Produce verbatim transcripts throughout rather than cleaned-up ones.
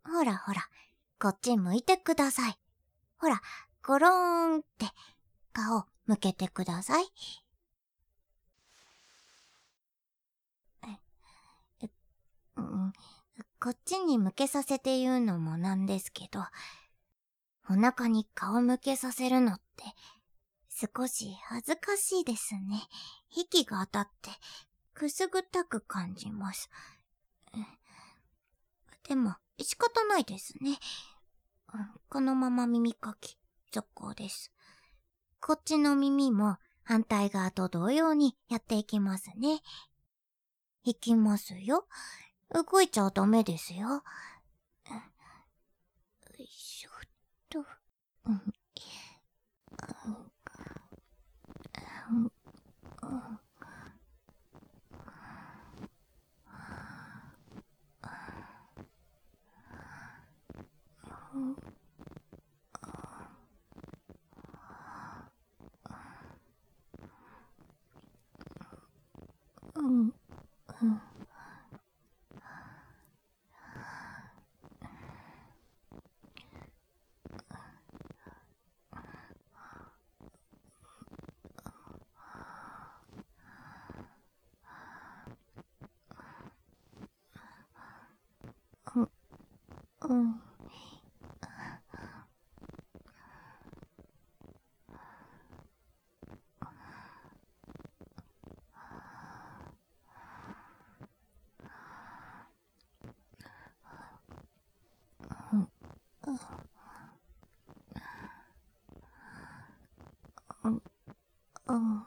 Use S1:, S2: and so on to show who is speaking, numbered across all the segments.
S1: ほらほら、こっち向いてください。ほら、ゴローンって顔向けてください。え、うん、こっちに向けさせて言うのもなんですけど、お腹に顔向けさせるのって少し恥ずかしいですね。息が当たってくすぐったく感じます。でも仕方ないですね。このまま耳かき続行です。こっちの耳も反対側と同様にやっていきますね。いきますよ。動いちゃダメですよ。よいしょっと。うんうんうんうん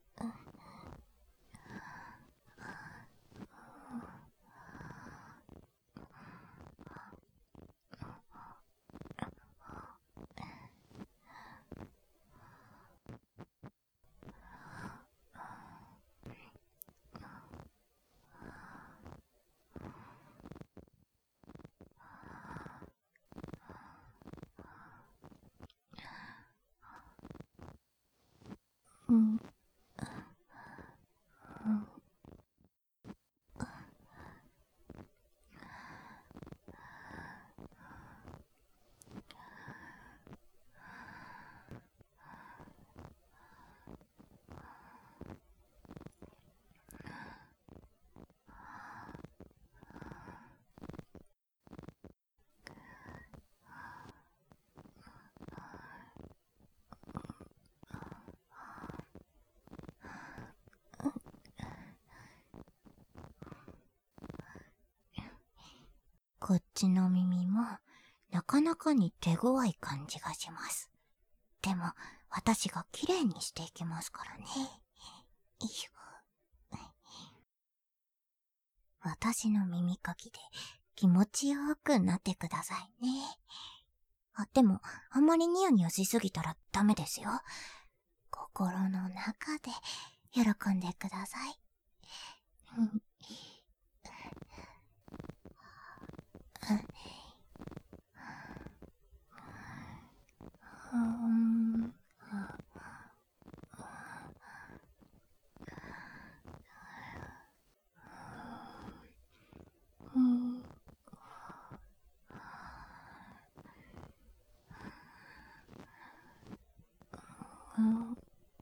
S1: うんこっちの耳もなかなかに手強い感じがします。でも私が綺麗にしていきますからね。よいしょ。私の耳かきで気持ちよくなってくださいね。あ、でもあんまりニヤニヤしすぎたらダメですよ。心の中で喜んでください。うんうんうん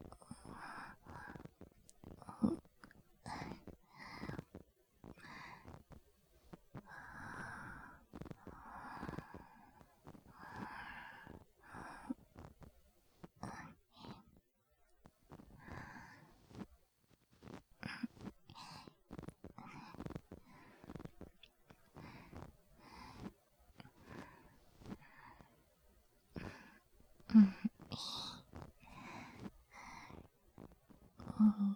S1: うん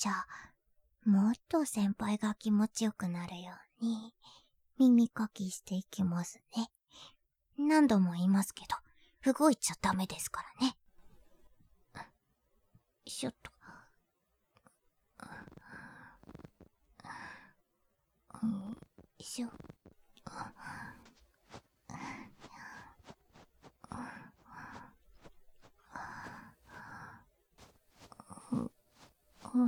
S1: じゃあ、もっと先輩が気持ちよくなるように、耳かきしていきますね。何度も言いますけど、動いちゃダメですからね。よいしょっと。よいしょ。うん。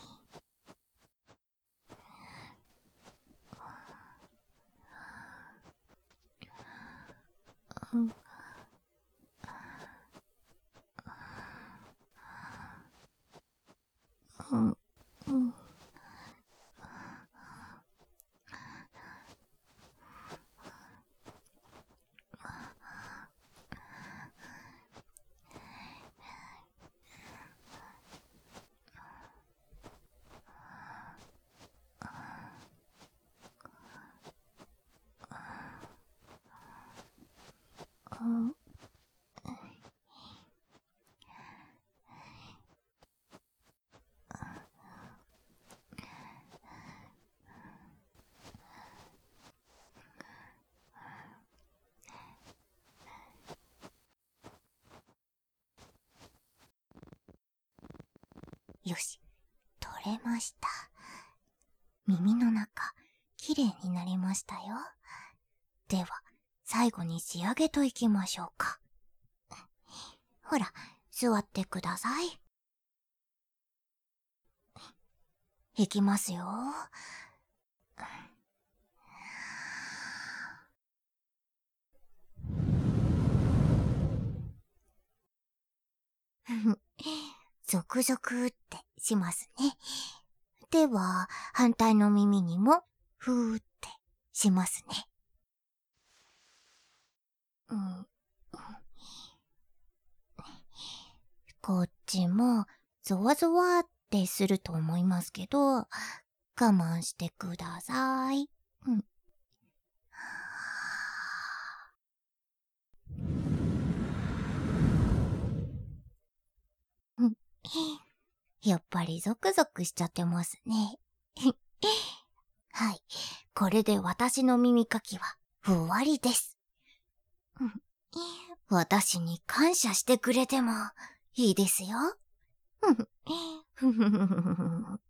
S1: うん。うん。うん。よし、取れました。耳の中、きれいになりましたよ。では、最後に仕上げといきましょうか。ほら、座ってください。いきますよ。ゾクゾクってしますね。では、反対の耳にも、ふーってしますね。うん、こっちも、ゾワゾワってすると思いますけど、我慢してください。うん。やっぱりゾクゾクしちゃってますね。はい。これで私の耳かきは終わりです。私に感謝してくれてもいいですよ。